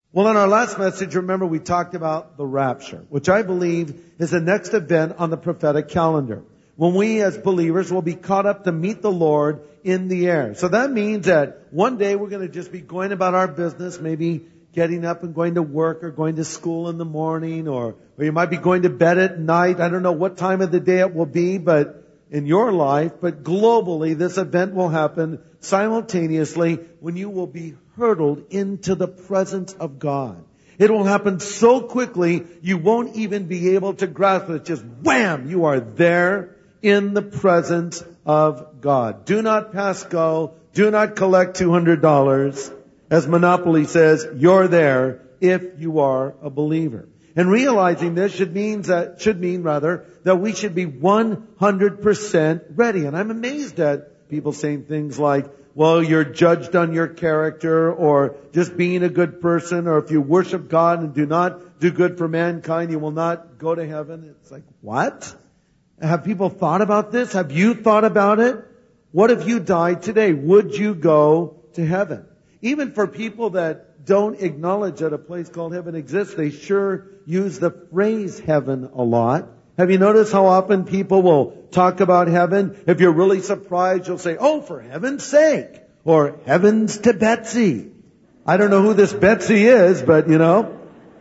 Well, in our last message, remember we talked about the rapture, which I believe is the next event on the prophetic calendar, when we as believers will be caught up to meet the Lord in the air. So that means that one day we're going to just be going about our business, maybe getting up and going to work or going to school in the morning, or you might be going to bed at night. I don't know what time of the day it will be, but in your life, but globally, this event will happen simultaneously when you will be hurtled into the presence of God. It will happen so quickly, you won't even be able to grasp it. Just wham! You are there in the presence of God. Do not pass go. Do not collect $200. As Monopoly says, you're there if you are a believer. And realizing this should mean that we should be 100% ready. And I'm amazed at people saying things like, well, you're judged on your character, or just being a good person, or if you worship God and do not do good for mankind, you will not go to heaven. It's like, what? Have people thought about this? Have you thought about it? What if you died today? Would you go to heaven? Even for people that don't acknowledge that a place called heaven exists, they sure use the phrase heaven a lot. Have you noticed how often people will talk about heaven? If you're really surprised, you'll say, oh, for heaven's sake, or heavens to Betsy. I don't know who this Betsy is, but you know.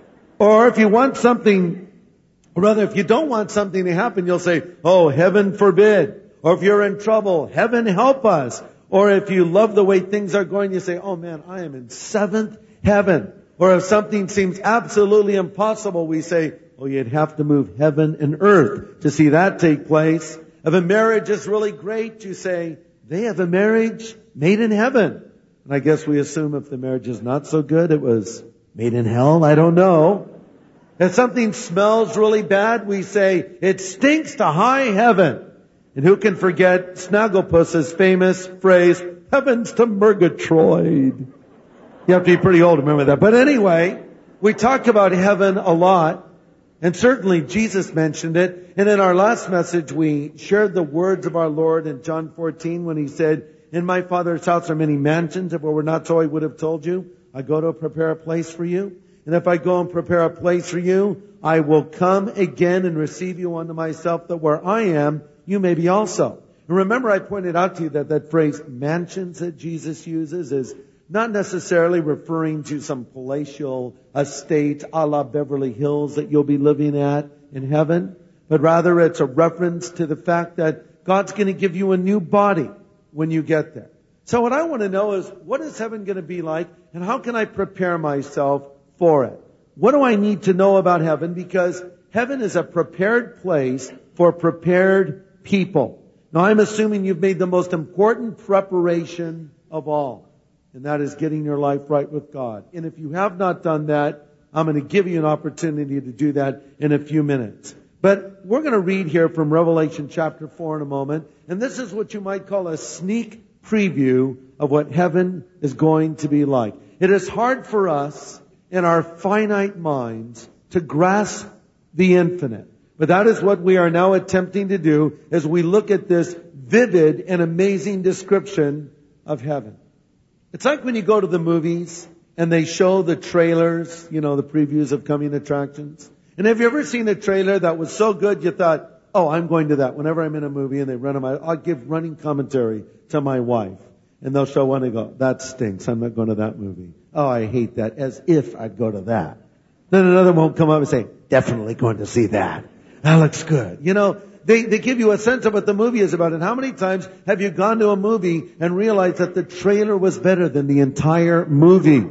Or if you want something, or rather, if you don't want something to happen, you'll say, oh, heaven forbid. Or if you're in trouble, heaven help us. Or if you love the way things are going, you say, oh man, I am in seventh heaven. Or if something seems absolutely impossible, we say, oh, you'd have to move heaven and earth to see that take place. If a marriage is really great, you say, they have a marriage made in heaven. And I guess we assume if the marriage is not so good, it was made in hell. I don't know. If something smells really bad, we say, it stinks to high heaven. And who can forget Snagglepuss's famous phrase, heavens to Murgatroyd. You have to be pretty old to remember that. But anyway, we talk about heaven a lot. And certainly Jesus mentioned it. And in our last message, we shared the words of our Lord in John 14 when He said, in my Father's house are many mansions. If it were not so, I would have told you. I go to prepare a place for you. And if I go and prepare a place for you, I will come again and receive you unto myself, that where I am, you may be also. And remember, I pointed out to you that phrase mansions that Jesus uses is not necessarily referring to some palatial estate a la Beverly Hills that you'll be living at in heaven, but rather it's a reference to the fact that God's going to give you a new body when you get there. So what I want to know is, what is heaven going to be like, and how can I prepare myself for it? What do I need to know about heaven? Because heaven is a prepared place for prepared people. Now I'm assuming you've made the most important preparation of all. And that is getting your life right with God. And if you have not done that, I'm going to give you an opportunity to do that in a few minutes. But we're going to read here from Revelation chapter 4 in a moment. And this is what you might call a sneak preview of what heaven is going to be like. It is hard for us in our finite minds to grasp the infinite. But that is what we are now attempting to do as we look at this vivid and amazing description of heaven. It's like when you go to the movies and they show the trailers, you know, the previews of coming attractions. And have you ever seen a trailer that was so good you thought, oh, I'm going to that. Whenever I'm in a movie and they run them, I'll give running commentary to my wife. And they'll show one and go, that stinks. I'm not going to that movie. Oh, I hate that. As if I'd go to that. Then another one will come up and say, definitely going to see that. That looks good. You know, they give you a sense of what the movie is about. And how many times have you gone to a movie and realized that the trailer was better than the entire movie?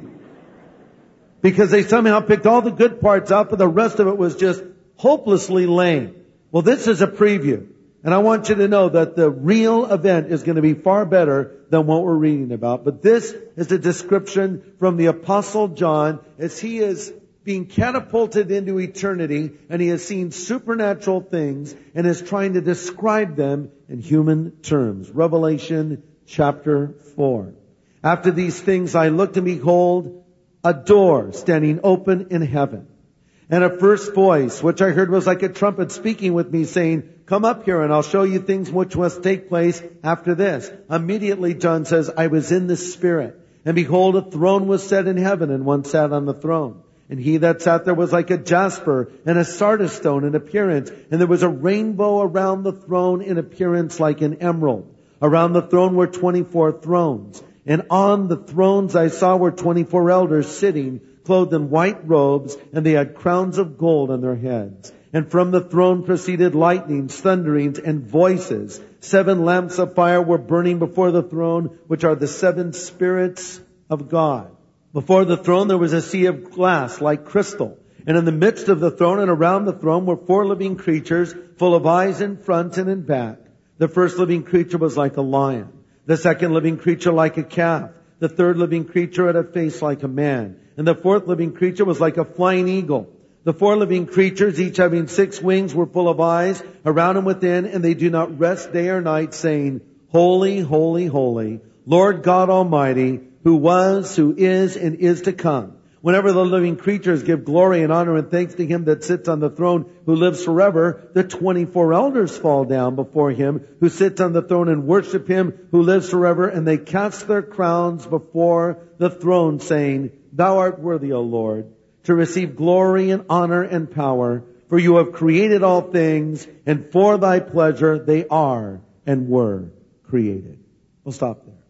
Because they somehow picked all the good parts out, but the rest of it was just hopelessly lame. Well, this is a preview. And I want you to know that the real event is going to be far better than what we're reading about. But this is a description from the Apostle John as he is being catapulted into eternity, and he has seen supernatural things and is trying to describe them in human terms. Revelation chapter 4. After these things I looked, and behold, a door standing open in heaven. And a first voice, which I heard was like a trumpet speaking with me, saying, come up here and I'll show you things which must take place after this. Immediately, John says, I was in the Spirit. And behold, a throne was set in heaven, and one sat on the throne. And he that sat there was like a jasper and a sardis stone in appearance. And there was a rainbow around the throne in appearance like an emerald. Around the throne were 24 thrones. And on the thrones I saw were 24 elders sitting, clothed in white robes, and they had crowns of gold on their heads. And from the throne proceeded lightnings, thunderings, and voices. 7 lamps of fire were burning before the throne, which are the 7 spirits of God. Before the throne there was a sea of glass like crystal. And in the midst of the throne and around the throne were 4 living creatures, full of eyes in front and in back. The first living creature was like a lion. The second living creature like a calf. The third living creature had a face like a man. And the fourth living creature was like a flying eagle. The 4 living creatures, each having 6 wings, were full of eyes around and within, and they do not rest day or night, saying, Holy, holy, holy, Lord God Almighty, who was, who is, and is to come. Whenever the living creatures give glory and honor and thanks to Him that sits on the throne, who lives forever, the 24 elders fall down before Him who sits on the throne and worship Him who lives forever, and they cast their crowns before the throne, saying, Thou art worthy, O Lord, to receive glory and honor and power, for you have created all things, and for Thy pleasure they are and were created. We'll stop there.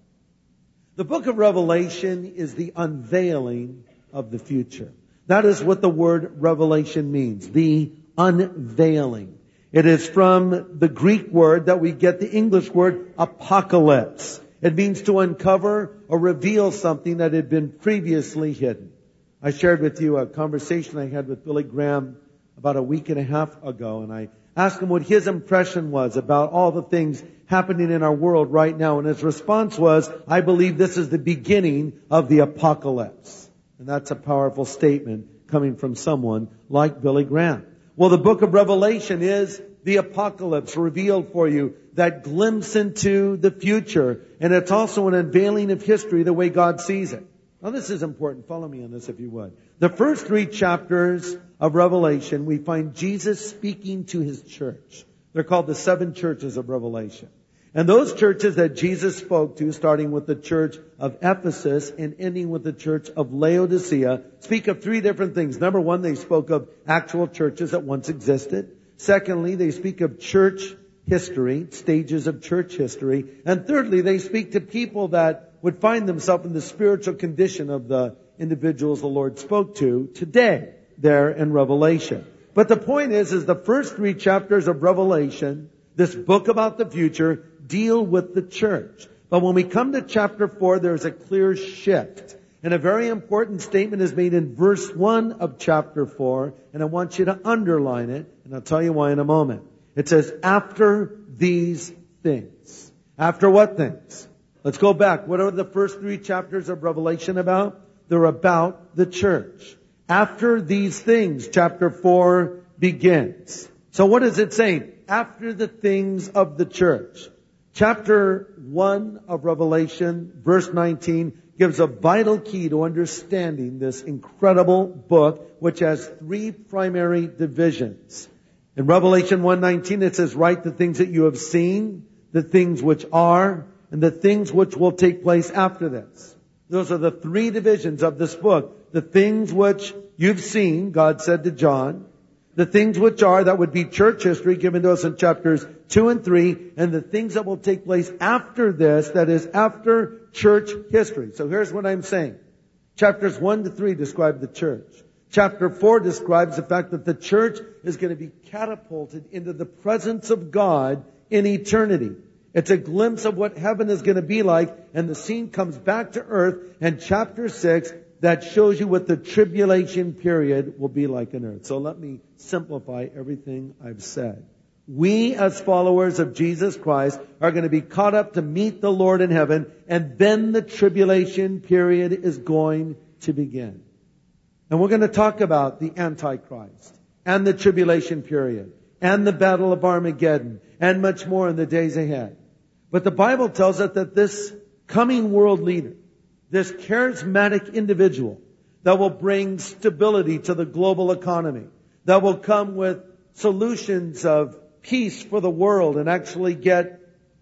The book of Revelation is the unveiling of the future. That is what the word revelation means, the unveiling. It is from the Greek word that we get the English word apocalypse. It means to uncover or reveal something that had been previously hidden. I shared with you a conversation I had with Billy Graham about a week and a half ago, and I asked him what his impression was about all the things happening in our world right now. And his response was, I believe this is the beginning of the apocalypse. And that's a powerful statement coming from someone like Billy Graham. Well, the book of Revelation is the apocalypse revealed for you, that glimpse into the future. And it's also an unveiling of history the way God sees it. Now this is important. Follow me on this if you would. The first 3 chapters of Revelation, we find Jesus speaking to His church. They're called the 7 churches of Revelation. And those churches that Jesus spoke to, starting with the church of Ephesus and ending with the church of Laodicea, speak of 3 different things. Number 1, they spoke of actual churches that once existed. Secondly, they speak of church history, stages of church history. And thirdly, they speak to people that would find themselves in the spiritual condition of the individuals the Lord spoke to today, there in Revelation. But the point is the first 3 chapters of Revelation, this book about the future, deal with the church. But when we come to chapter 4, there's a clear shift. And a very important statement is made in verse 1 of chapter 4, and I want you to underline it, and I'll tell you why in a moment. It says, after these things. After what things? Let's go back. What are the first 3 chapters of Revelation about? They're about the church. After these things, chapter 4 begins. So what is it saying? After the things of the church. Chapter 1 of Revelation, verse 19, gives a vital key to understanding this incredible book, which has 3 primary divisions. In Revelation 1:19, it says, write the things that you have seen, the things which are, and the things which will take place after this. Those are the 3 divisions of this book. The things which you've seen, God said to John. The things which are, that would be church history given to us in chapters 2 and 3. And the things that will take place after this, that is after church history. So here's what I'm saying. Chapters 1 to 3 describe the church. Chapter 4 describes the fact that the church is going to be catapulted into the presence of God in eternity. It's a glimpse of what heaven is going to be like, and the scene comes back to earth. And chapter 6, that shows you what the tribulation period will be like on earth. So let me simplify everything I've said. We as followers of Jesus Christ are going to be caught up to meet the Lord in heaven, and then the tribulation period is going to begin. And we're going to talk about the Antichrist and the tribulation period and the battle of Armageddon and much more in the days ahead. But the Bible tells us that this coming world leader, this charismatic individual that will bring stability to the global economy, that will come with solutions of peace for the world and actually get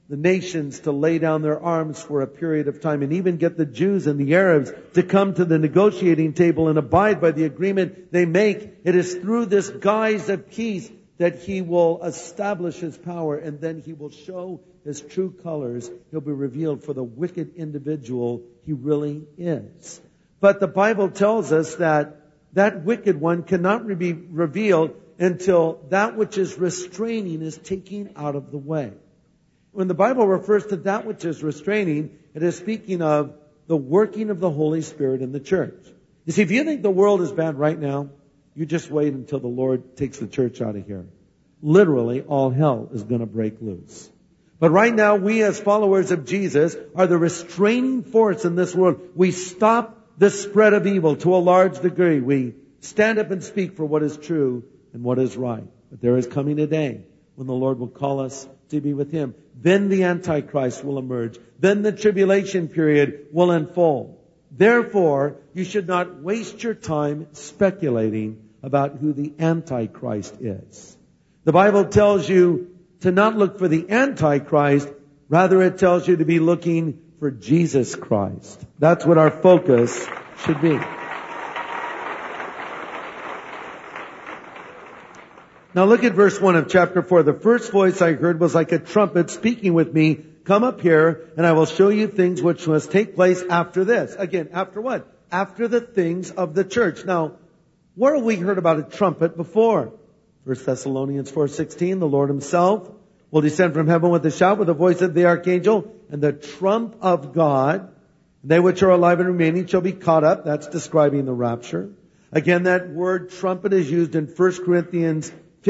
the nations to lay down their arms for a period of time and even get the Jews and the Arabs to come to the negotiating table and abide by the agreement they make. It is through this guise of peace that He will establish His power, and then He will show His true colors. He'll be revealed for the wicked individual He really is. But the Bible tells us that that wicked one cannot be revealed until that which is restraining is taken out of the way. When the Bible refers to that which is restraining, it is speaking of the working of the Holy Spirit in the church. You see, if you think the world is bad right now, you just wait until the Lord takes the church out of here. Literally, all hell is going to break loose. But right now, we as followers of Jesus are the restraining force in this world. We stop the spread of evil to a large degree. We stand up and speak for what is true and what is right. But there is coming a day when the Lord will call us to be with Him. Then the Antichrist will emerge. Then the tribulation period will unfold. Therefore, you should not waste your time speculating about who the Antichrist is. The Bible tells you to not look for the Antichrist. Rather, it tells you to be looking for Jesus Christ. That's what our focus should be. Now look at verse 1 of chapter 4. The first voice I heard was like a trumpet speaking with me. Come up here, and I will show you things which must take place after this. Again, after what? After the things of the church. Now, where have we heard about a trumpet before? 1 Thessalonians 4:16, the Lord Himself will descend from heaven with a shout, with the voice of the archangel, and the trump of God. They which are alive and remaining shall be caught up. That's describing the rapture. Again, that word trumpet is used in 1 Corinthians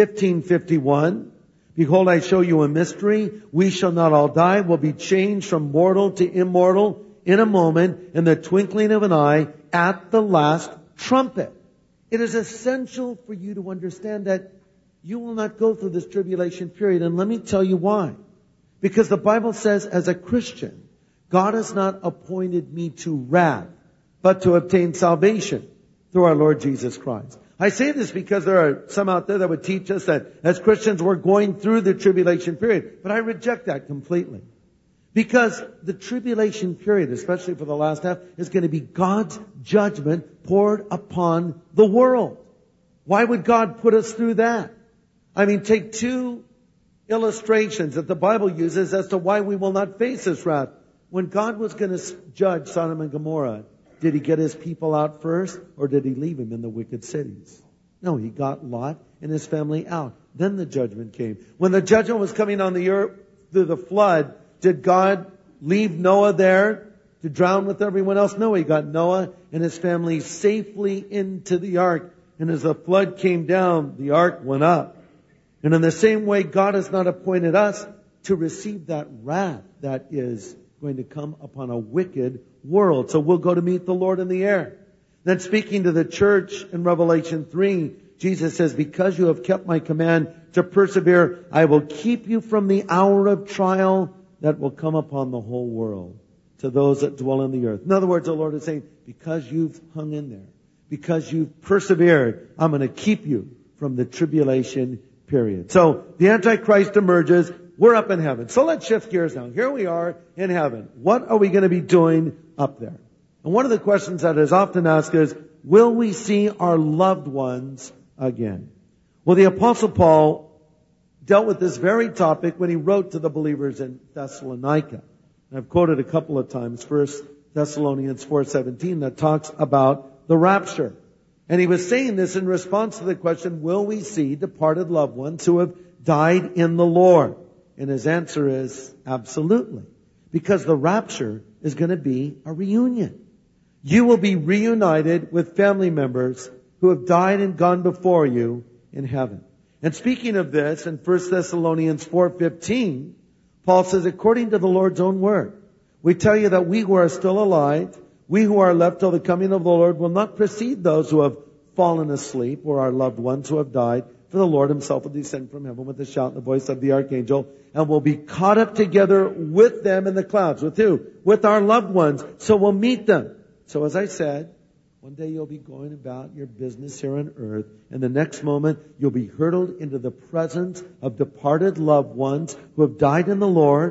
15:51. Behold, I show you a mystery. We shall not all die. We'll be changed from mortal to immortal in a moment, in the twinkling of an eye, at the last trumpet. It is essential for you to understand that you will not go through this tribulation period. And let me tell you why. Because the Bible says, as a Christian, God has not appointed me to wrath, but to obtain salvation through our Lord Jesus Christ. I say this because there are some out there that would teach us that as Christians we're going through the tribulation period. But I reject that completely. Because the tribulation period, especially for the last half, is going to be God's judgment poured upon the world. Why would God put us through that? I mean, take two illustrations that the Bible uses as to why we will not face this wrath. When God was going to judge Sodom and Gomorrah, did He get His people out first, or did He leave them in the wicked cities? No, He got Lot and his family out. Then the judgment came. When the judgment was coming on the earth through the flood, did God leave Noah there to drown with everyone else? No, He got Noah and his family safely into the ark. And as the flood came down, the ark went up. And in the same way, God has not appointed us to receive that wrath that is going to come upon a wicked world. So we'll go to meet the Lord in the air. Then speaking to the church in Revelation 3, Jesus says, because you have kept my command to persevere, I will keep you from the hour of trial that will come upon the whole world, to those that dwell on the earth. In other words, the Lord is saying, because you've hung in there, because you've persevered, I'm going to keep you from the tribulation period. So the Antichrist emerges. We're up in heaven. So let's shift gears now. Here we are in heaven. What are we going to be doing up there? And one of the questions that is often asked is, will we see our loved ones again? Well, the Apostle Paul dealt with this very topic when he wrote to the believers in Thessalonica. I've quoted a couple of times, 1 Thessalonians 4:17, that talks about the rapture. And he was saying this in response to the question, will we see departed loved ones who have died in the Lord? And his answer is absolutely. Because the rapture is going to be a reunion. You will be reunited with family members who have died and gone before you in heaven. And speaking of this, in 1 Thessalonians 4:15, Paul says, according to the Lord's own word, we tell you that we who are still alive, we who are left till the coming of the Lord, will not precede those who have fallen asleep, or our loved ones who have died. For the Lord Himself will descend from heaven with a shout and the voice of the archangel, and will be caught up together with them in the clouds. With who? With our loved ones. So we'll meet them. So as I said, one day you'll be going about your business here on earth, and the next moment you'll be hurtled into the presence of departed loved ones who have died in the Lord.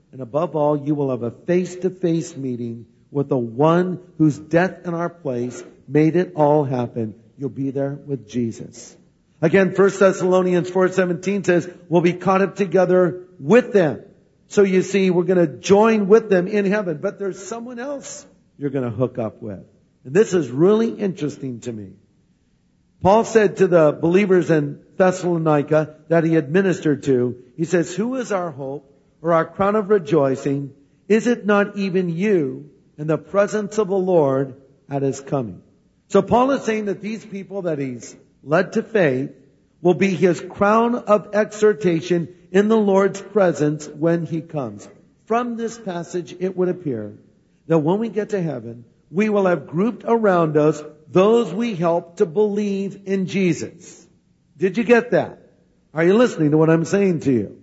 And above all, you will have a face-to-face meeting with the one whose death in our place made it all happen. You'll be there with Jesus. Again, 1 Thessalonians 4:17 says, we'll be caught up together with them. So you see, we're going to join with them in heaven. But there's someone else you're going to hook up with. And this is really interesting to me. Paul said to the believers in Thessalonica that he had ministered to, he says, who is our hope or our crown of rejoicing? Is it not even you in the presence of the Lord at His coming? So Paul is saying that these people that he's led to faith will be his crown of exhortation in the Lord's presence when He comes. From this passage, it would appear that when we get to heaven, we will have grouped around us those we help to believe in Jesus. Did you get that? Are you listening to what I'm saying to you?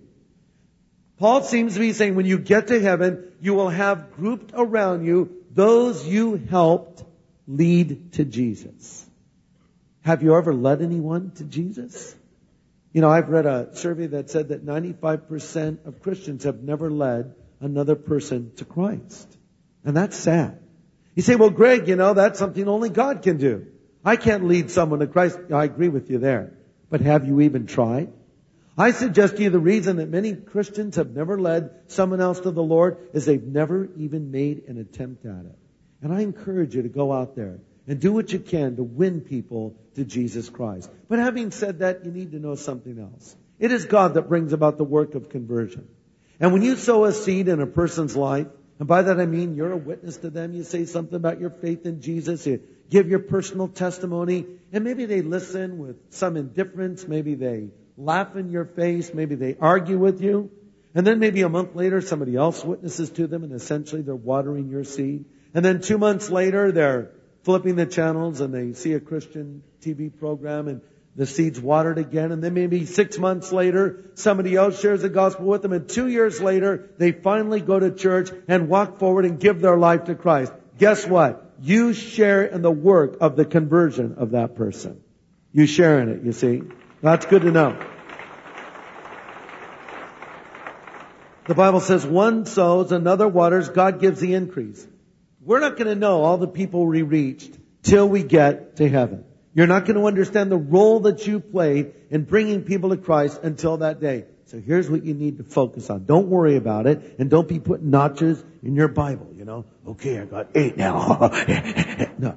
Paul seems to be saying when you get to heaven, you will have grouped around you those you helped lead to Jesus. Have you ever led anyone to Jesus? You know, I've read a survey that said that 95% of Christians have never led another person to Christ. And that's sad. You say, well, Greg, you know, that's something only God can do. I can't lead someone to Christ. I agree with you there. But have you even tried? I suggest to you the reason that many Christians have never led someone else to the Lord is they've never even made an attempt at it. And I encourage you to go out there and do what you can to win people to Jesus Christ. But having said that, you need to know something else. It is God that brings about the work of conversion. And when you sow a seed in a person's life, and by that I mean you're a witness to them, you say something about your faith in Jesus, you give your personal testimony, and maybe they listen with some indifference, maybe they laugh in your face, maybe they argue with you, and then maybe a month later somebody else witnesses to them and essentially they're watering your seed. And then 2 months later they're flipping the channels and they see a Christian TV program and the seed's watered again. And then maybe 6 months later, somebody else shares the gospel with them. And 2 years later, they finally go to church and walk forward and give their life to Christ. Guess what? You share in the work of the conversion of that person. You share in it, you see. That's good to know. The Bible says one sows, another waters, God gives the increase. We're not going to know all the people we reached till we get to heaven. You're not going to understand the role that you played in bringing people to Christ until that day. So here's what you need to focus on. Don't worry about it, and don't be putting notches in your Bible, you know. Okay, I got 8 now. No.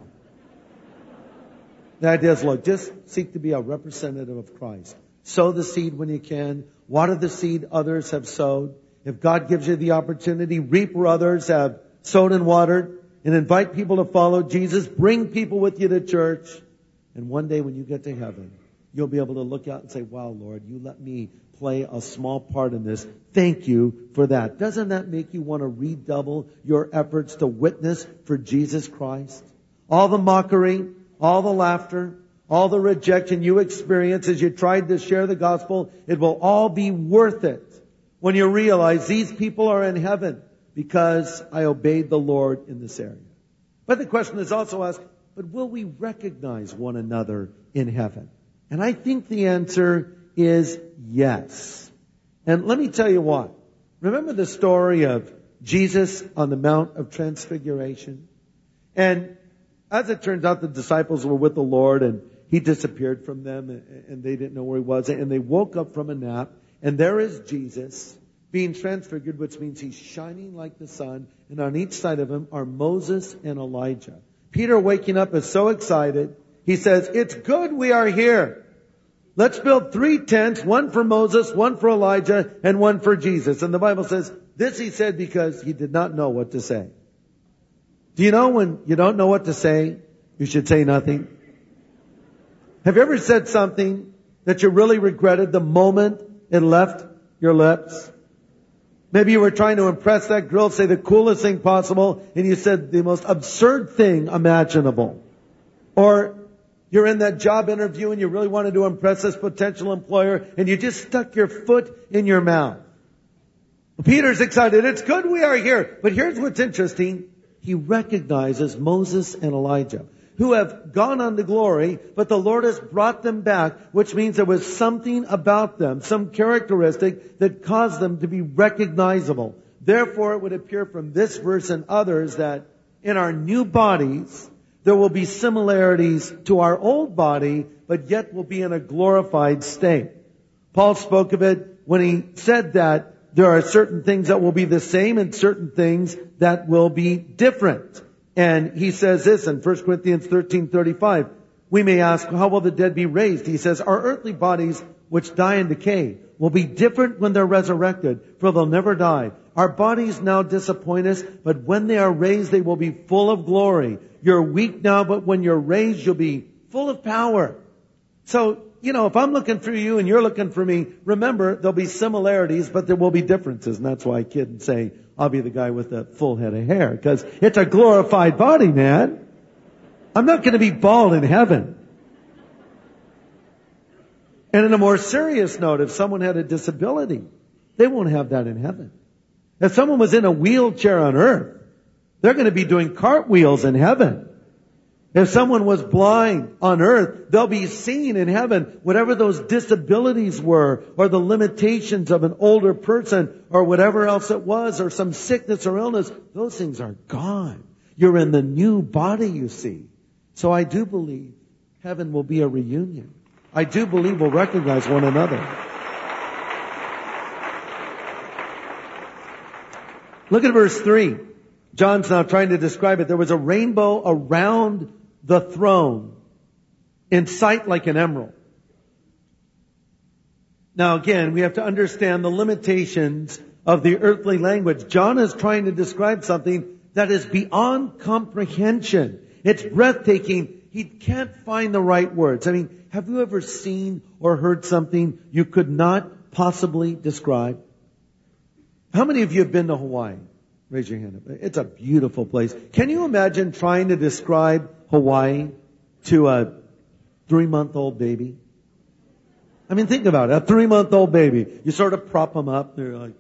The idea is, look, just seek to be a representative of Christ. Sow the seed when you can. Water the seed others have sowed. If God gives you the opportunity, reap where others have sowed and watered. And invite people to follow Jesus. Bring people with you to church. And one day when you get to heaven, you'll be able to look out and say, wow, Lord, you let me play a small part in this. Thank you for that. Doesn't that make you want to redouble your efforts to witness for Jesus Christ? All the mockery, all the laughter, all the rejection you experience as you tried to share the gospel, it will all be worth it when you realize these people are in heaven because I obeyed the Lord in this area. But the question is also asked, but will we recognize one another in heaven? And I think the answer is yes. And let me tell you why. Remember the story of Jesus on the Mount of Transfiguration? And as it turns out, the disciples were with the Lord and He disappeared from them and they didn't know where He was. And they woke up from a nap and there is Jesus being transfigured, which means He's shining like the sun. And on each side of Him are Moses and Elijah. Peter, waking up, is so excited. He says, it's good we are here. Let's build 3 tents, one for Moses, one for Elijah, and one for Jesus. And the Bible says, this he said because he did not know what to say. Do you know when you don't know what to say, you should say nothing? Have you ever said something that you really regretted the moment it left your lips? Maybe you were trying to impress that girl, say the coolest thing possible, and you said the most absurd thing imaginable. Or you're in that job interview and you really wanted to impress this potential employer, and you just stuck your foot in your mouth. Peter's excited. It's good we are here. But here's what's interesting. He recognizes Moses and Elijah, who have gone on to glory, but the Lord has brought them back, which means there was something about them, some characteristic that caused them to be recognizable. Therefore, it would appear from this verse and others that in our new bodies, there will be similarities to our old body, but yet will be in a glorified state. Paul spoke of it when he said that there are certain things that will be the same and certain things that will be different. And he says this in 1 Corinthians 13:35. We may ask, how will the dead be raised? He says, our earthly bodies, which die and decay, will be different when they're resurrected, for they'll never die. Our bodies now disappoint us, but when they are raised, they will be full of glory. You're weak now, but when you're raised, you'll be full of power. So, if I'm looking for you and you're looking for me, remember, there'll be similarities, but there will be differences. And that's why I kid and say, I'll be the guy with the full head of hair, because it's a glorified body, man. I'm not going to be bald in heaven. And in a more serious note, if someone had a disability, they won't have that in heaven. If someone was in a wheelchair on earth, they're going to be doing cartwheels in heaven. If someone was blind on earth, they'll be seeing in heaven whatever those disabilities were, or the limitations of an older person, or whatever else it was, or some sickness or illness. Those things are gone. You're in the new body, you see. So I do believe heaven will be a reunion. I do believe we'll recognize one another. Look at verse 3. John's now trying to describe it. There was a rainbow around the throne, in sight like an emerald. Now again, we have to understand the limitations of the earthly language. John is trying to describe something that is beyond comprehension. It's breathtaking. He can't find the right words. I mean, have you ever seen or heard something you could not possibly describe? How many of you have been to Hawaii? Raise your hand up. It's a beautiful place. Can you imagine trying to describe Hawaii to a 3-month-old baby? I mean, think about it. A 3-month-old baby. You sort of prop them up. They're like,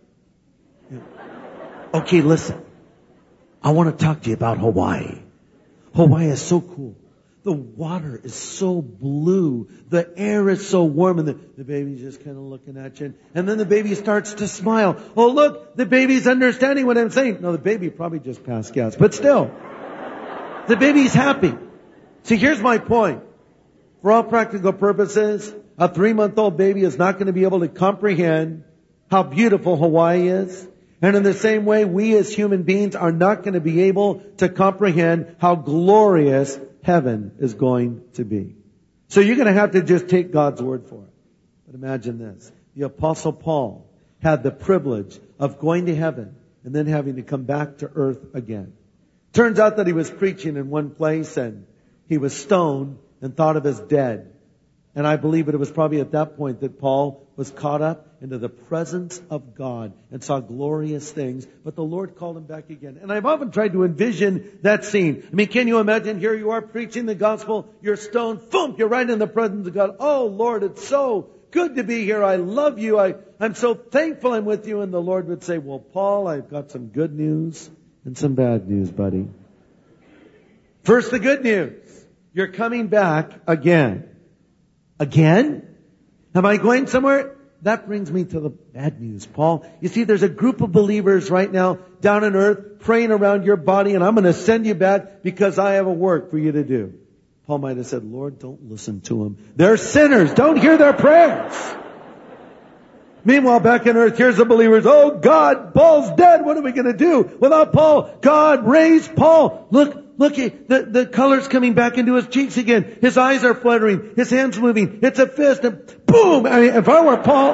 okay, listen. I want to talk to you about Hawaii. Hawaii is so cool. The water is so blue. The air is so warm. And the baby's just kind of looking at you. And then the baby starts to smile. Oh, look, the baby's understanding what I'm saying. No, the baby probably just passed gas. But still, the baby's happy. See, here's my point. For all practical purposes, a 3-month-old baby is not going to be able to comprehend how beautiful Hawaii is. And in the same way, we as human beings are not going to be able to comprehend how glorious heaven is going to be. So you're going to have to just take God's word for it. But imagine this. The Apostle Paul had the privilege of going to heaven and then having to come back to earth again. Turns out that he was preaching in one place and he was stoned and thought of as dead. And I believe that it was probably at that point that Paul was caught up into the presence of God and saw glorious things. But the Lord called him back again. And I've often tried to envision that scene. I mean, can you imagine? Here you are preaching the gospel. You're stoned. Boom! You're right in the presence of God. Oh, Lord, it's so good to be here. I love you. I'm so thankful I'm with you. And the Lord would say, well, Paul, I've got some good news and some bad news, buddy. First, the good news. You're coming back again. Again? Am I going somewhere? That brings me to the bad news, Paul. You see, there's a group of believers right now down on earth praying around your body, and I'm going to send you back because I have a work for you to do. Paul might have said, Lord, don't listen to them. They're sinners. Don't hear their prayers. Meanwhile, back on earth, here's the believers. Oh, God, Paul's dead. What are we going to do without Paul? God, raise Paul. Look, the color's coming back into his cheeks again. His eyes are fluttering. His hands moving. It's a fist. And boom! I mean, if I were Paul,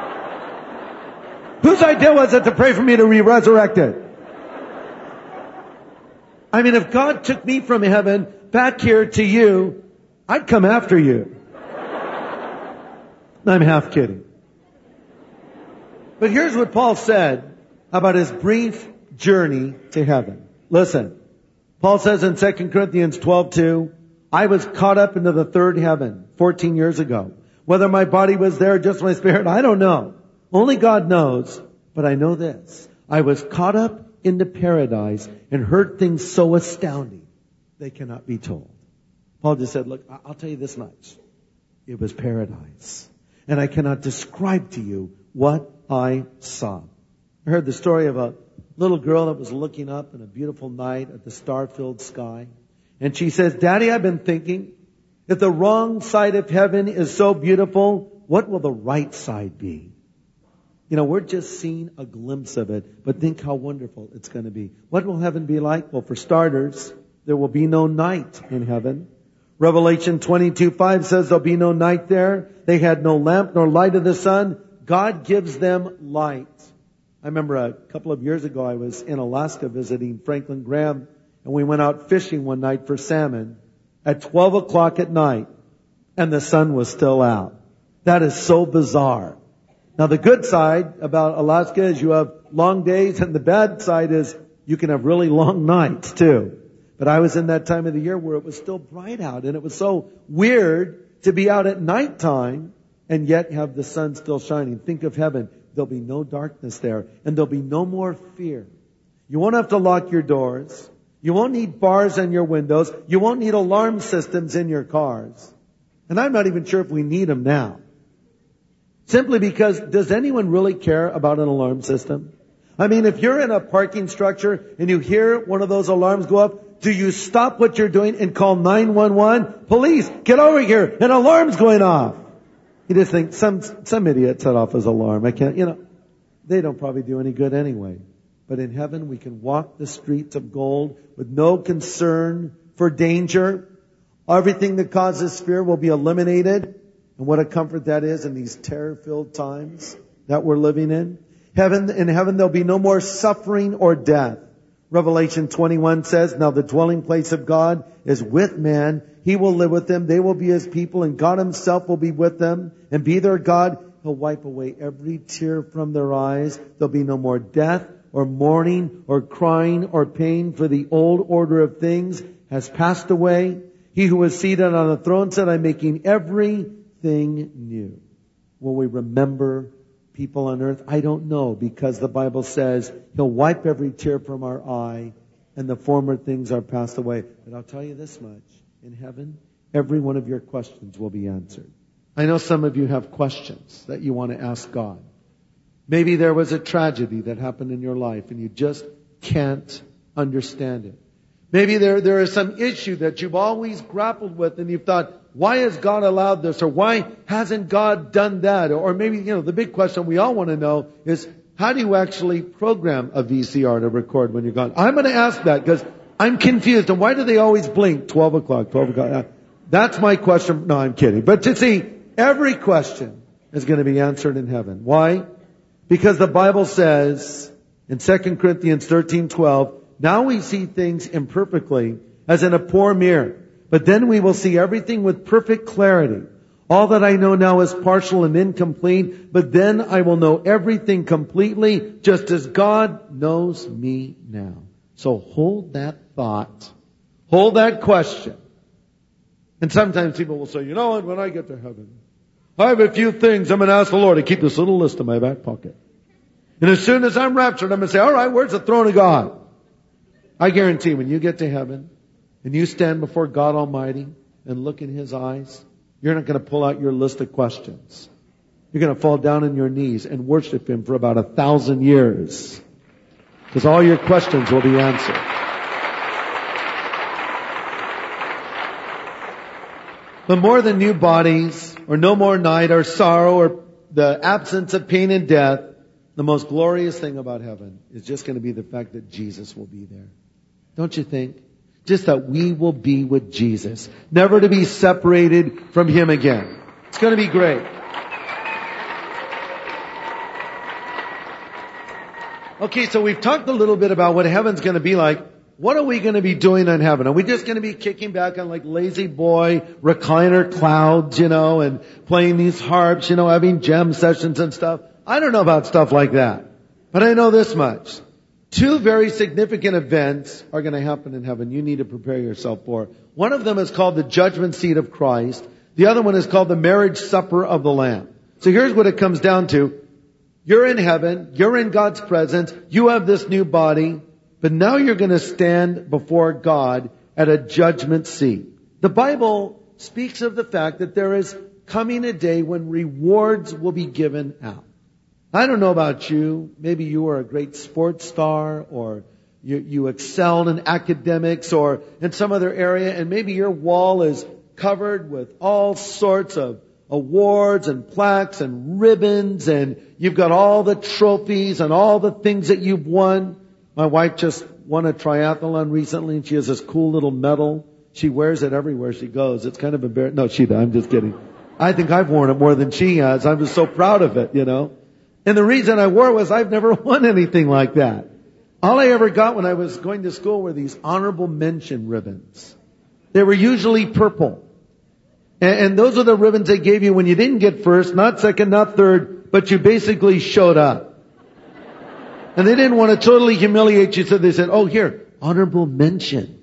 whose idea was it to pray for me to be resurrected? I mean, if God took me from heaven back here to you, I'd come after you. I'm half kidding. But here's what Paul said about his brief journey to heaven. Listen. Paul says in 2 Corinthians 12:2, I was caught up into the third heaven 14 years ago. Whether my body was there or just my spirit, I don't know. Only God knows. But I know this. I was caught up into paradise and heard things so astounding they cannot be told. Paul just said, look, I'll tell you this much. It was paradise. And I cannot describe to you what I saw. I heard the story of a little girl that was looking up in a beautiful night at the star-filled sky. And she says, Daddy, I've been thinking, if the wrong side of heaven is so beautiful, what will the right side be? We're just seeing a glimpse of it, but think how wonderful it's going to be. What will heaven be like? Well, for starters, there will be no night in heaven. Revelation 22:5 says there'll be no night there. They had no lamp nor light of the sun. God gives them light. I remember a couple of years ago I was in Alaska visiting Franklin Graham, and we went out fishing one night for salmon at 12 o'clock at night, and the sun was still out. That is so bizarre. Now the good side about Alaska is you have long days, and the bad side is you can have really long nights too. But I was in that time of the year where it was still bright out, and it was so weird to be out at nighttime and yet have the sun still shining. Think of heaven. There'll be no darkness there, and there'll be no more fear. You won't have to lock your doors. You won't need bars on your windows. You won't need alarm systems in your cars. And I'm not even sure if we need them now. Simply because, does anyone really care about an alarm system? I mean, if you're in a parking structure and you hear one of those alarms go up, do you stop what you're doing and call 911? Police, get over here, an alarm's going off. You just think, some idiot set off his alarm. They don't probably do any good anyway. But in heaven, we can walk the streets of gold with no concern for danger. Everything that causes fear will be eliminated. And what a comfort that is in these terror-filled times that we're living in. In heaven, there'll be no more suffering or death. Revelation 21 says, now the dwelling place of God is with man. He will live with them. They will be His people, and God Himself will be with them and be their God. He'll wipe away every tear from their eyes. There'll be no more death or mourning or crying or pain, for the old order of things has passed away. He who was seated on the throne said, I'm making everything new. Will we remember people on earth? I don't know, because the Bible says He'll wipe every tear from our eye and the former things are passed away. But I'll tell you this much. In heaven, every one of your questions will be answered. I know some of you have questions that you want to ask God. Maybe there was a tragedy that happened in your life and you just can't understand it. Maybe there is some issue that you've always grappled with and you've thought, why has God allowed this? Or why hasn't God done that? Or maybe, the big question we all want to know is, how do you actually program a VCR to record when you're gone? I'm going to ask that because I'm confused. And why do they always blink 12 o'clock? That's my question. No, I'm kidding. But you see, every question is going to be answered in heaven. Why? Because the Bible says in 2 Corinthians 13:12, now we see things imperfectly as in a poor mirror, but then we will see everything with perfect clarity. All that I know now is partial and incomplete, but then I will know everything completely, just as God knows me now. So hold that thought. Hold that question. And sometimes people will say, you know what, when I get to heaven, I have a few things I'm going to ask the Lord to keep this little list in my back pocket. And as soon as I'm raptured, I'm going to say, all right, where's the throne of God? I guarantee when you get to heaven and you stand before God Almighty and look in His eyes, you're not going to pull out your list of questions. You're going to fall down on your knees and worship Him for about 1,000 years. Because all your questions will be answered. But more than new bodies, or no more night, or sorrow, or the absence of pain and death, the most glorious thing about heaven is just going to be the fact that Jesus will be there. Don't you think? Just that we will be with Jesus. Never to be separated from Him again. It's going to be great. Okay, so we've talked a little bit about what heaven's going to be like. What are we going to be doing in heaven? Are we just going to be kicking back on like lazy boy recliner clouds, and playing these harps, having jam sessions and stuff? I don't know about stuff like that. But I know this much. 2 very significant events are going to happen in heaven you need to prepare yourself for. One of them is called the judgment seat of Christ. The other one is called the marriage supper of the Lamb. So here's what it comes down to. You're in heaven. You're in God's presence. You have this new body. But now you're going to stand before God at a judgment seat. The Bible speaks of the fact that there is coming a day when rewards will be given out. I don't know about you. Maybe you were a great sports star, or you excelled in academics or in some other area, and maybe your wall is covered with all sorts of awards and plaques and ribbons, and you've got all the trophies and all the things that you've won. My wife just won a triathlon recently, and she has this cool little medal. She wears it everywhere she goes. It's kind of embarrassing. No, I'm just kidding. I think I've worn it more than she has. I'm just so proud of it, And the reason I wore it was I've never won anything like that. All I ever got when I was going to school were these honorable mention ribbons. They were usually purple. And those are the ribbons they gave you when you didn't get first, not second, not third, but you basically showed up. And they didn't want to totally humiliate you, so they said, oh, here, honorable mention.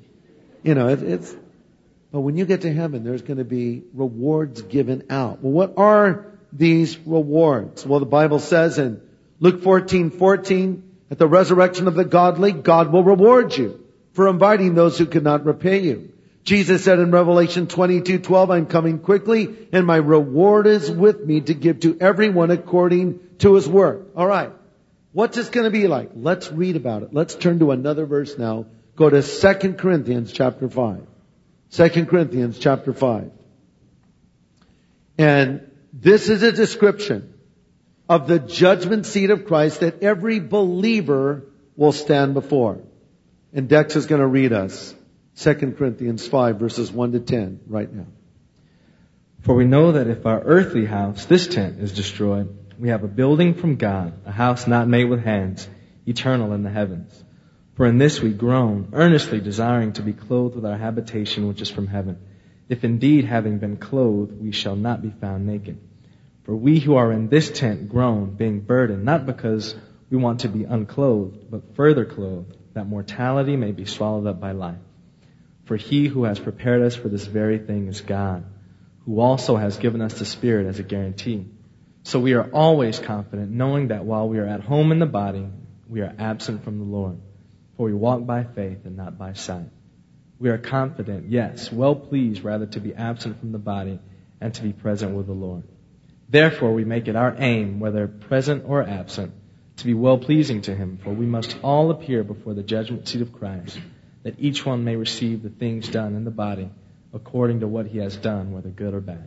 But when you get to heaven, there's going to be rewards given out. Well, what are these rewards? Well, the Bible says in Luke 14:14, at the resurrection of the godly, God will reward you for inviting those who could not repay you. Jesus said in Revelation 22:12, I'm coming quickly, and my reward is with me to give to everyone according to his work. All right. What's this going to be like? Let's read about it. Let's turn to another verse now. Go to 2 Corinthians chapter 5. 2 Corinthians chapter 5. And this is a description of the judgment seat of Christ that every believer will stand before. And Dex is going to read us 2 Corinthians 5 verses 1 to 10 right now. For we know that if our earthly house, this tent, is destroyed, we have a building from God, a house not made with hands, eternal in the heavens. For in this we groan, earnestly desiring to be clothed with our habitation which is from heaven. If indeed, having been clothed, we shall not be found naked. For we who are in this tent groan, being burdened, not because we want to be unclothed, but further clothed, that mortality may be swallowed up by life. For he who has prepared us for this very thing is God, who also has given us the Spirit as a guarantee. So we are always confident, knowing that while we are at home in the body, we are absent from the Lord. For we walk by faith and not by sight. We are confident, yes, well pleased rather to be absent from the body and to be present with the Lord. Therefore we make it our aim, whether present or absent, to be well pleasing to Him, for we must all appear before the judgment seat of Christ, that each one may receive the things done in the body according to what he has done, whether good or bad.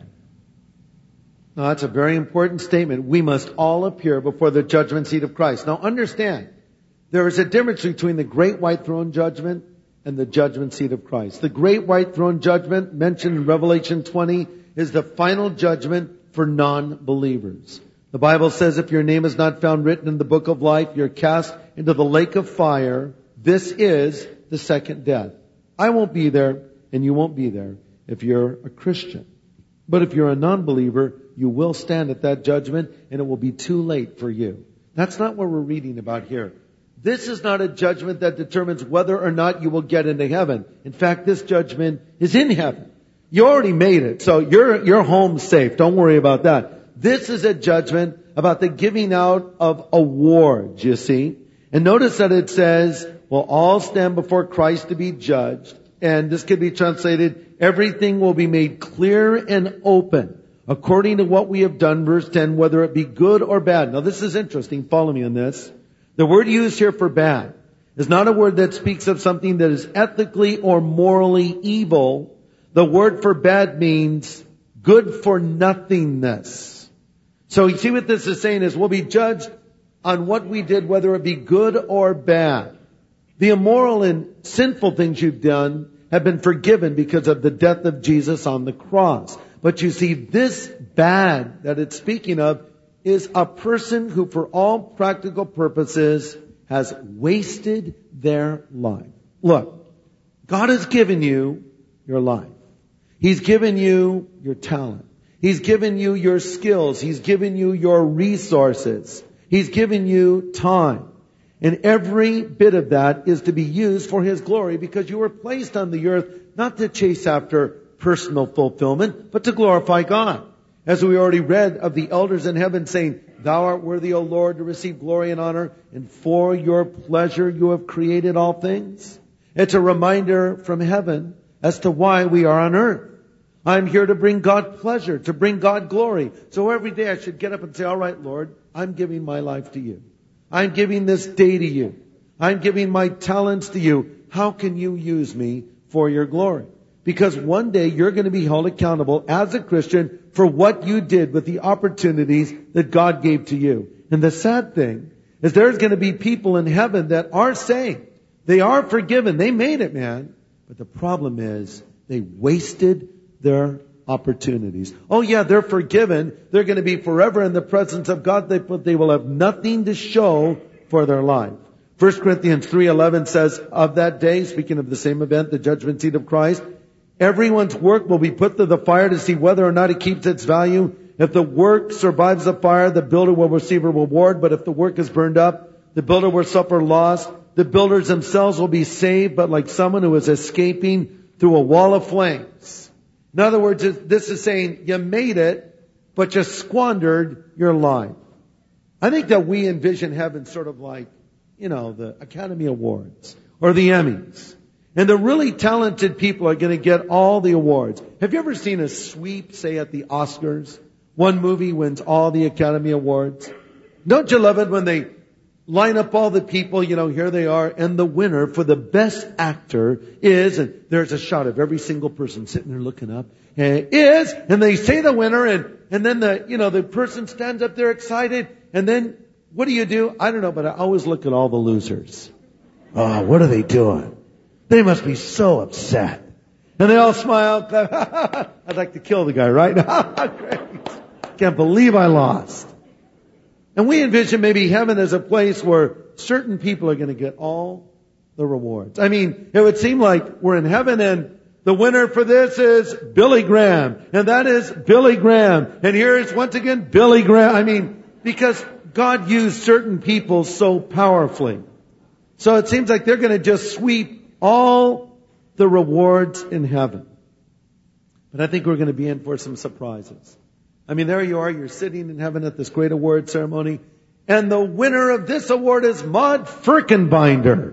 Now that's a very important statement. We must all appear before the judgment seat of Christ. Now understand, there is a difference between the great white throne judgment and the judgment seat of Christ. The great white throne judgment mentioned in Revelation 20 is the final judgment for non-believers. The Bible says if your name is not found written in the book of life, you're cast into the lake of fire. This is the second death. I won't be there and you won't be there if you're a Christian. But if you're a non-believer, you will stand at that judgment and it will be too late for you. That's not what we're reading about here. This is not a judgment that determines whether or not you will get into heaven. In fact, this judgment is in heaven. You already made it, so you're home safe. Don't worry about that. This is a judgment about the giving out of awards, you see. And notice that it says, we'll all stand before Christ to be judged. And this could be translated, everything will be made clear and open according to what we have done, verse 10, whether it be good or bad. Now this is interesting. Follow me on this. The word used here for bad is not a word that speaks of something that is ethically or morally evil. The word for bad means good for nothingness. So you see what this is saying is we'll be judged on what we did, whether it be good or bad. The immoral and sinful things you've done have been forgiven because of the death of Jesus on the cross. But you see, this bad that it's speaking of is a person who, for all practical purposes, has wasted their life. Look, God has given you your life. He's given you your talent. He's given you your skills. He's given you your resources. He's given you time. And every bit of that is to be used for His glory because you were placed on the earth not to chase after personal fulfillment, but to glorify God. As we already read of the elders in heaven saying, Thou art worthy, O Lord, to receive glory and honor, and for your pleasure you have created all things. It's a reminder from heaven as to why we are on earth. I'm here to bring God pleasure, to bring God glory. So every day I should get up and say, all right, Lord, I'm giving my life to you. I'm giving this day to you. I'm giving my talents to you. How can you use me for your glory? Because one day you're going to be held accountable as a Christian for what you did with the opportunities that God gave to you. And the sad thing is there's going to be people in heaven that are saved. They are forgiven. They made it, man. But the problem is they wasted their opportunities. Oh yeah, they're forgiven. They're going to be forever in the presence of God, but they will have nothing to show for their life. 1 Corinthians 3:11 says, of that day, speaking of the same event, the judgment seat of Christ, everyone's work will be put to the fire to see whether or not it keeps its value. If the work survives the fire, the builder will receive a reward. But if the work is burned up, the builder will suffer loss. The builders themselves will be saved, but like someone who is escaping through a wall of flames. In other words, this is saying you made it, but you squandered your life. I think that we envision heaven sort of like, the Academy Awards or the Emmys. And the really talented people are going to get all the awards. Have you ever seen a sweep, say, at the Oscars? One movie wins all the Academy Awards. Don't you love it when they line up all the people, here they are, and the winner for the best actor is, and there's a shot of every single person sitting there looking up, and they say the winner, and then the person stands up there excited, and then, what do? I don't know, but I always look at all the losers. Oh, what are they doing? They must be so upset. And they all smile. I'd like to kill the guy right now. Great. Can't believe I lost. And we envision maybe heaven as a place where certain people are going to get all the rewards. I mean, it would seem like we're in heaven and the winner for this is Billy Graham. And that is Billy Graham. And here is once again Billy Graham. I mean, because God used certain people so powerfully. So it seems like they're going to just sweep all the rewards in heaven. But I think we're going to be in for some surprises. I mean, there you are, you're sitting in heaven at this great award ceremony, and the winner of this award is Maud Firkenbinder.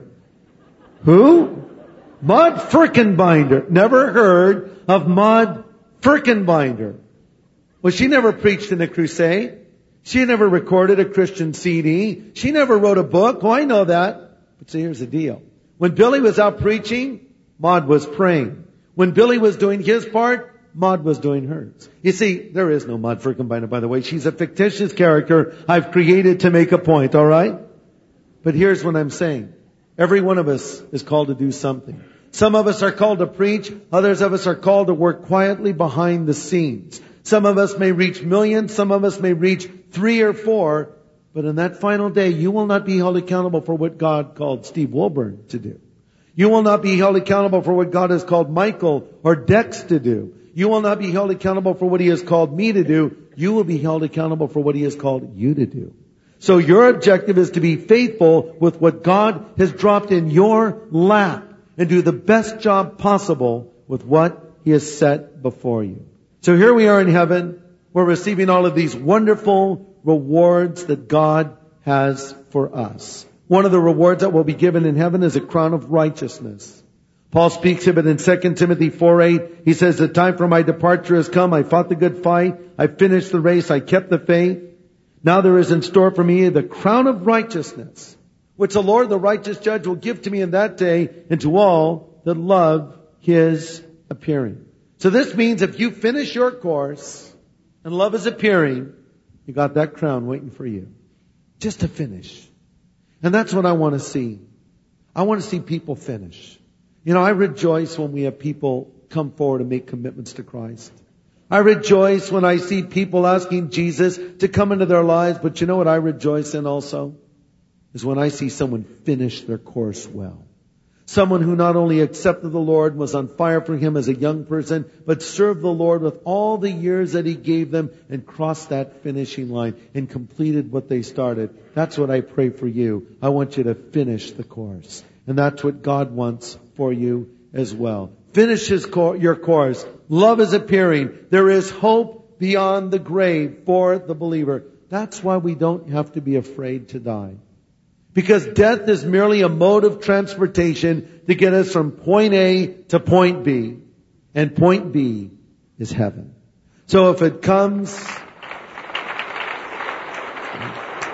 Who? Maud Firkenbinder. Never heard of Maud Firkenbinder. Well, she never preached in a crusade. She never recorded a Christian CD. She never wrote a book. Oh, I know that. But see, here's the deal. When Billy was out preaching, Maud was praying. When Billy was doing his part, Maud was doing hers. You see, there is no Maud Firkenbinder, by the way. She's a fictitious character I've created to make a point, all right? But here's what I'm saying. Every one of us is called to do something. Some of us are called to preach. Others of us are called to work quietly behind the scenes. Some of us may reach millions. Some of us may reach 3 or 4. But in that final day, you will not be held accountable for what God called Steve Wilburn to do. You will not be held accountable for what God has called Michael or Dex to do. You will not be held accountable for what He has called me to do. You will be held accountable for what He has called you to do. So your objective is to be faithful with what God has dropped in your lap and do the best job possible with what He has set before you. So here we are in heaven. We're receiving all of these wonderful rewards that God has for us. One of the rewards that will be given in heaven is a crown of righteousness. Paul speaks of it in 2 Timothy 4:8. He says, the time for my departure has come. I fought the good fight. I finished the race. I kept the faith. Now there is in store for me the crown of righteousness, which the Lord, the righteous judge, will give to me in that day and to all that love His appearing. So this means if you finish your course and love is appearing, you got that crown waiting for you. Just to finish. And that's what I want to see. I want to see people finish. I rejoice when we have people come forward and make commitments to Christ. I rejoice when I see people asking Jesus to come into their lives. But you know what I rejoice in also? Is when I see someone finish their course well. Someone who not only accepted the Lord, was on fire for Him as a young person, but served the Lord with all the years that He gave them and crossed that finishing line and completed what they started. That's what I pray for you. I want you to finish the course. And that's what God wants for you as well. Finish your course. Love is appearing. There is hope beyond the grave for the believer. That's why we don't have to be afraid to die. Because death is merely a mode of transportation to get us from point A to point B. And point B is heaven. So if it comes,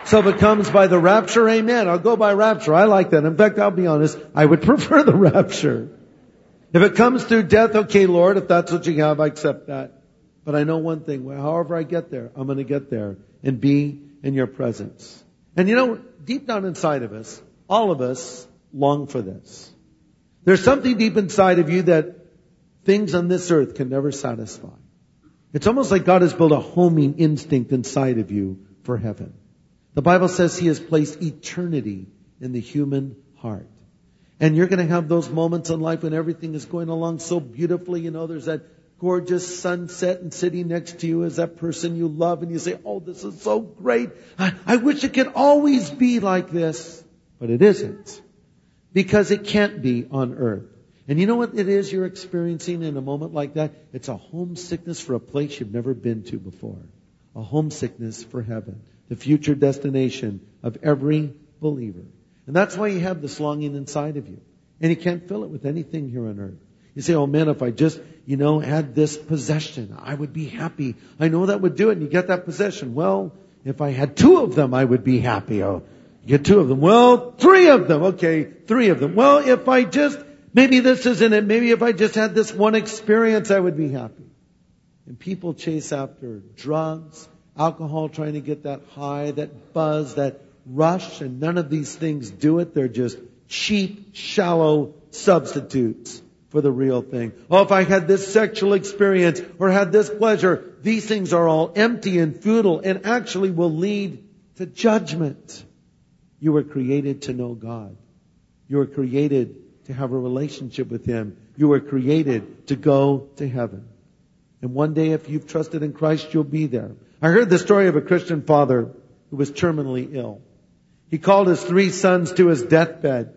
So if it comes by the rapture, amen. I'll go by rapture. I like that. In fact, I'll be honest, I would prefer the rapture. If it comes through death, okay, Lord, if that's what you have, I accept that. But I know one thing, however I get there, I'm going to get there and be in your presence. And you know, deep down inside of us, all of us long for this. There's something deep inside of you that things on this earth can never satisfy. It's almost like God has built a homing instinct inside of you for heaven. The Bible says He has placed eternity in the human heart. And you're going to have those moments in life when everything is going along so beautifully. You know, there's that gorgeous sunset, and sitting next to you is that person you love, and you say, oh, this is so great. I wish it could always be like this. But it isn't. Because it can't be on earth. And you know what it is you're experiencing in a moment like that? It's a homesickness for a place you've never been to before. A homesickness for heaven. The future destination of every believer. And that's why you have this longing inside of you. And you can't fill it with anything here on earth. You say, oh man, if I just, had this possession, I would be happy. I know that would do it. And you get that possession. Well, if I had 2 of them, I would be happy. Oh, you get 2 of them. Well, 3 of them. Okay, 3 of them. Well, if I just, maybe this isn't it. Maybe if I just had this one experience, I would be happy. And people chase after drugs, alcohol, trying to get that high, that buzz, that rush, and none of these things do it. They're just cheap, shallow substitutes for the real thing. Oh, if I had this sexual experience or had this pleasure, these things are all empty and futile and actually will lead to judgment. You were created to know God. You were created to have a relationship with Him. You were created to go to heaven. And one day, if you've trusted in Christ, you'll be there. I heard the story of a Christian father who was terminally ill. He called his 3 sons to his deathbed.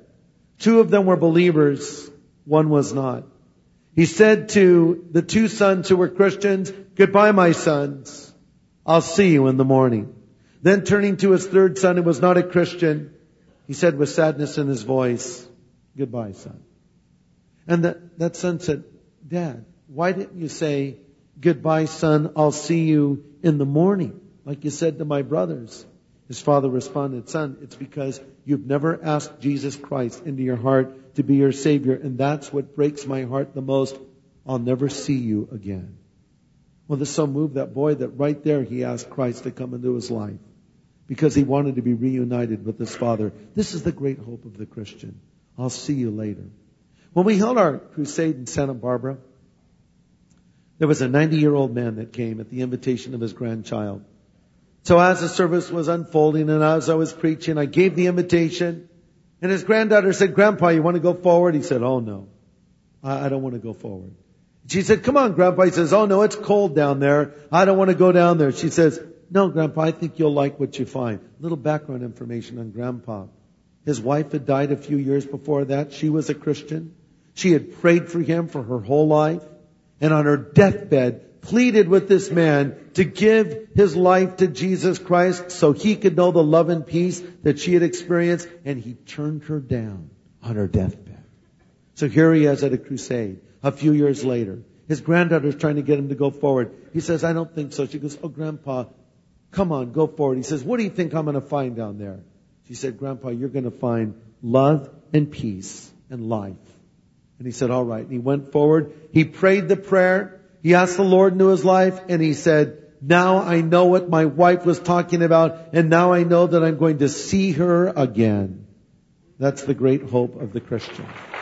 2 of them were believers. 1 was not. He said to the 2 sons who were Christians, goodbye, my sons. I'll see you in the morning. Then turning to his 3rd son who was not a Christian, he said with sadness in his voice, goodbye, son. And that son said, Dad, why didn't you say, goodbye, son, I'll see you in the morning, like you said to my brothers? His father responded, son, it's because you've never asked Jesus Christ into your heart to be your Savior, and that's what breaks my heart the most. I'll never see you again. Well, this so moved that boy that right there he asked Christ to come into his life because he wanted to be reunited with his father. This is the great hope of the Christian. I'll see you later. When we held our crusade in Santa Barbara, there was a 90-year-old man that came at the invitation of his grandchild. So as the service was unfolding and as I was preaching, I gave the invitation. And his granddaughter said, Grandpa, you want to go forward? He said, oh no, I don't want to go forward. She said, come on, Grandpa. He says, oh no, it's cold down there. I don't want to go down there. She says, no, Grandpa, I think you'll like what you find. A little background information on Grandpa. His wife had died a few years before that. She was a Christian. She had prayed for him for her whole life. And on her deathbed, pleaded with this man to give his life to Jesus Christ so he could know the love and peace that she had experienced. And he turned her down on her deathbed. So here he is at a crusade a few years later. His granddaughter's trying to get him to go forward. He says, I don't think so. She goes, oh, Grandpa, come on, go forward. He says, what do you think I'm going to find down there? She said, Grandpa, you're going to find love and peace and life. And he said, all right. And he went forward. He prayed the prayer. He asked the Lord into his life. And he said, now I know what my wife was talking about. And now I know that I'm going to see her again. That's the great hope of the Christian.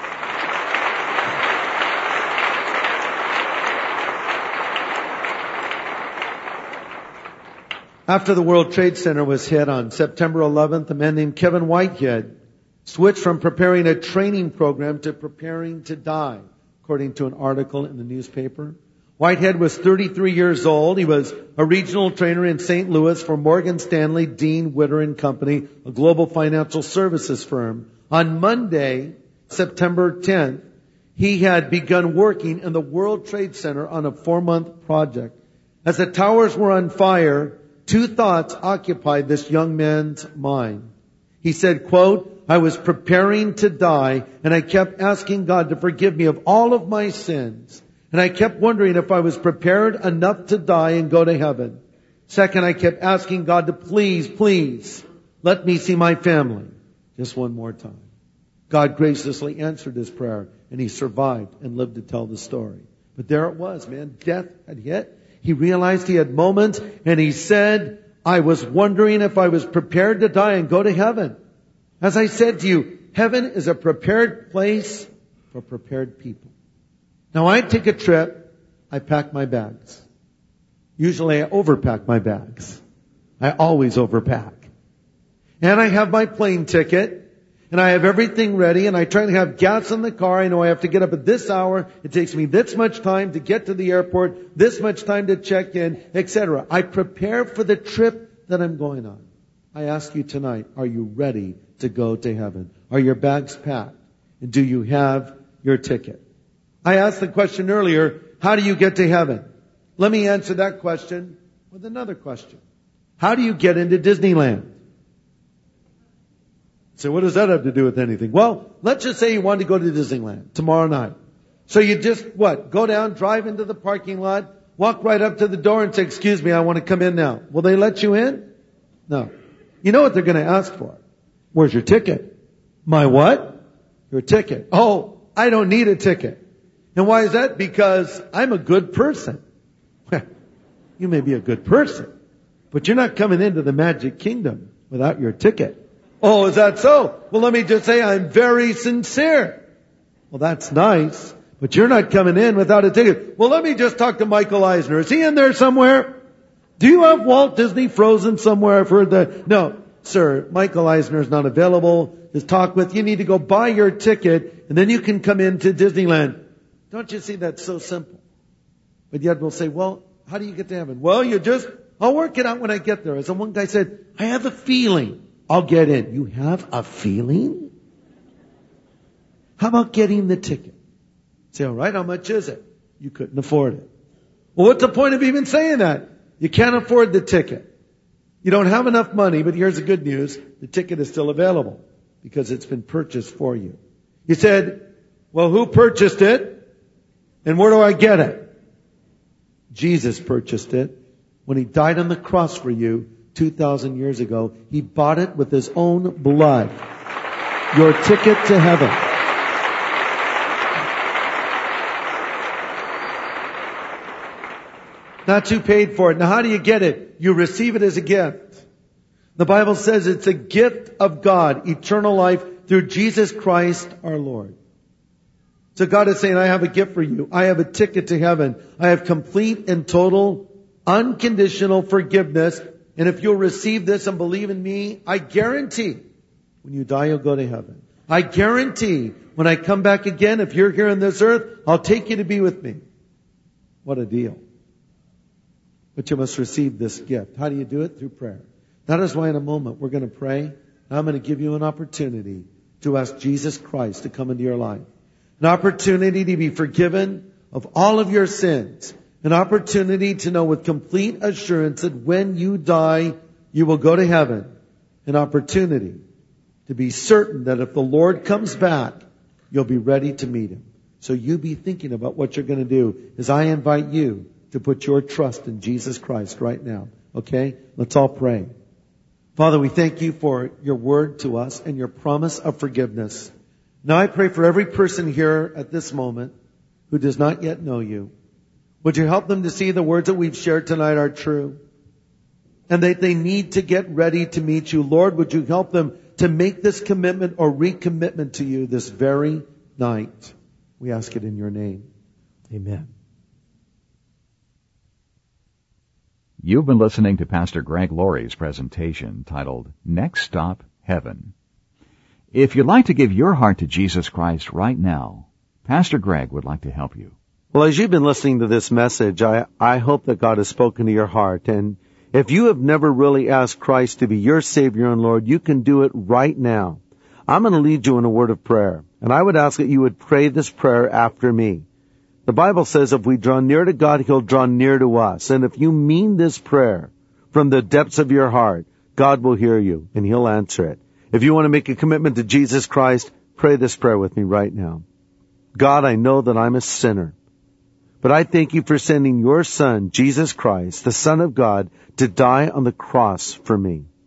After the World Trade Center was hit on September 11th, a man named Kevin Whitehead switched from preparing a training program to preparing to die, according to an article in the newspaper. Whitehead was 33 years old. He was a regional trainer in St. Louis for Morgan Stanley, Dean, Witter & Company, a global financial services firm. On Monday, September 10th, he had begun working in the World Trade Center on a 4-month project. As the towers were on fire, 2 thoughts occupied this young man's mind. He said, quote, I was preparing to die, and I kept asking God to forgive me of all of my sins. And I kept wondering if I was prepared enough to die and go to heaven. Second, I kept asking God to please Let me see my family. Just one more time. God graciously answered his prayer, and he survived and lived to tell the story. But there it was, man. Death had hit. He realized he had moments, and he said, I was wondering if I was prepared to die and go to heaven. As I said to you, heaven is a prepared place for prepared people. Now I take a trip, I pack my bags. Usually I overpack my bags. I always overpack. And I have my plane ticket, and I have everything ready, and I try to have gas in the car. I know I have to get up at this hour. It takes me this much time to get to the airport, this much time to check in, etc. I prepare for the trip that I'm going on. I ask you tonight, are you ready to go to heaven? Are your bags packed? And do you have your ticket? I asked the question earlier, how do you get to heaven? Let me answer that question with another question. How do you get into Disneyland? So what does that have to do with anything? Well, let's just say you want to go to Disneyland tomorrow night. So you just, go down, drive into the parking lot, walk right up to the door and say, excuse me, I want to come in now. Will they let you in? No. You know what they're going to ask for? Where's your ticket? My what? Your ticket. Oh, I don't need a ticket. And why is that? Because I'm a good person. You may be a good person, but you're not coming into the magic kingdom without your ticket. Oh, is that so? Well, let me just say I'm very sincere. Well, that's nice, but you're not coming in without a ticket. Well, let me just talk to Michael Eisner. Is he in there somewhere? Do you have Walt Disney Frozen somewhere? I've heard that. No, sir, Michael Eisner is not available to talk with. You need to go buy your ticket, and then you can come into Disneyland. Don't you see that's so simple? But yet we'll say, well, how do you get to heaven? Well, I'll work it out when I get there. As one guy said, I have a feeling I'll get in. You have a feeling? How about getting the ticket? Say, all right, how much is it? You couldn't afford it. Well, what's the point of even saying that? You can't afford the ticket. You don't have enough money, but here's the good news. The ticket is still available because it's been purchased for you. You said, well, who purchased it? And where do I get it? Jesus purchased it when he died on the cross for you 2,000 years ago. He bought it with his own blood. Your ticket to heaven. Not you paid for it. Now how do you get it? You receive it as a gift. The Bible says it's a gift of God, eternal life through Jesus Christ our Lord. So God is saying, I have a gift for you. I have a ticket to heaven. I have complete and total, unconditional forgiveness. And if you'll receive this and believe in me, I guarantee when you die, you'll go to heaven. I guarantee when I come back again, if you're here on this earth, I'll take you to be with me. What a deal. But you must receive this gift. How do you do it? Through prayer. That is why in a moment we're going to pray. And I'm going to give you an opportunity to ask Jesus Christ to come into your life. An opportunity to be forgiven of all of your sins. An opportunity to know with complete assurance that when you die, you will go to heaven. An opportunity to be certain that if the Lord comes back, you'll be ready to meet him. So you be thinking about what you're going to do as I invite you to put your trust in Jesus Christ right now. Okay? Let's all pray. Father, we thank you for your word to us and your promise of forgiveness. Now I pray for every person here at this moment who does not yet know you. Would you help them to see the words that we've shared tonight are true? And that they need to get ready to meet you. Lord, would you help them to make this commitment or recommitment to you this very night? We ask it in your name. Amen. You've been listening to Pastor Greg Laurie's presentation titled, Next Stop, Heaven. If you'd like to give your heart to Jesus Christ right now, Pastor Greg would like to help you. Well, as you've been listening to this message, I hope that God has spoken to your heart. And if you have never really asked Christ to be your Savior and Lord, you can do it right now. I'm going to lead you in a word of prayer. And I would ask that you would pray this prayer after me. The Bible says if we draw near to God, He'll draw near to us. And if you mean this prayer from the depths of your heart, God will hear you and He'll answer it. If you want to make a commitment to Jesus Christ, pray this prayer with me right now. God, I know that I'm a sinner, but I thank you for sending your Son, Jesus Christ, the Son of God, to die on the cross for me.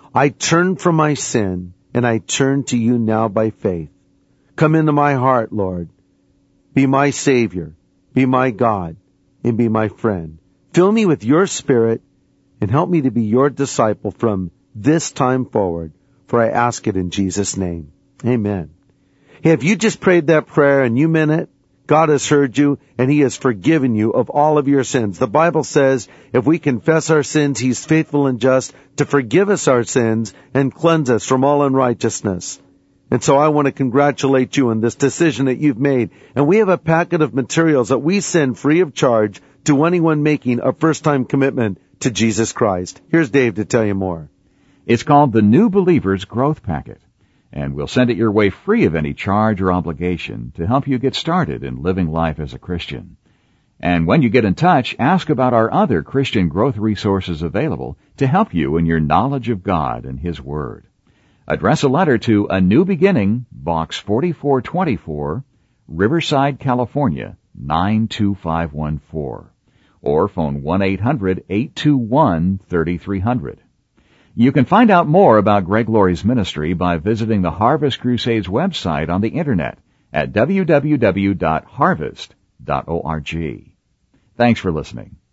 I turn from my sin, and I turn to you now by faith. Come into my heart, Lord. Be my Savior, be my God, and be my friend. Fill me with your Spirit, and help me to be your disciple from this time forward, for I ask it in Jesus' name. Amen. Hey, if you just prayed that prayer and you meant it, God has heard you, and He has forgiven you of all of your sins. The Bible says if we confess our sins, He's faithful and just to forgive us our sins and cleanse us from all unrighteousness. And so I want to congratulate you on this decision that you've made. And we have a packet of materials that we send free of charge to anyone making a first-time commitment to Jesus Christ. Here's Dave to tell you more. It's called the New Believer's Growth Packet, and we'll send it your way free of any charge or obligation to help you get started in living life as a Christian. And when you get in touch, ask about our other Christian growth resources available to help you in your knowledge of God and His Word. Address a letter to A New Beginning, Box 4424, Riverside, California, 92514. Or phone 1-800-821-3300. You can find out more about Greg Laurie's ministry by visiting the Harvest Crusades website on the Internet at www.harvest.org. Thanks for listening.